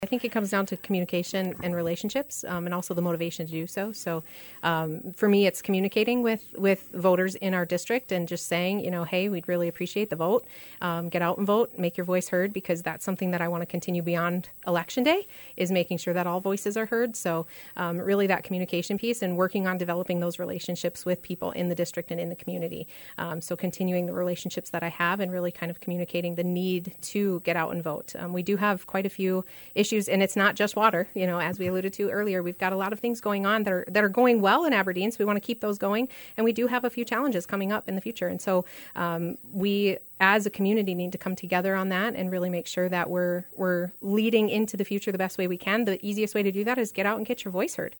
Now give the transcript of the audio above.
I think it comes down to communication and relationships, and also the motivation to do so. So for me, it's communicating with voters in our district and just saying, hey, we'd really appreciate the vote. Get out and vote, make your voice heard, because that's something that I want to continue beyond Election Day, is making sure that all voices are heard. So really that communication piece and working on developing those relationships with people in the district and in the community. So continuing the relationships that I have and really kind of communicating the need to get out and vote. We do have quite a few issues, and it's not just water. As we alluded to earlier, we've got a lot of things going on that are going well in Aberdeen, so we want to keep those going, and we do have a few challenges coming up in the future. And so we, as a community, need to come together on that and really make sure that we're leading into the future the best way we can. The easiest way to do that is get out and get your voice heard.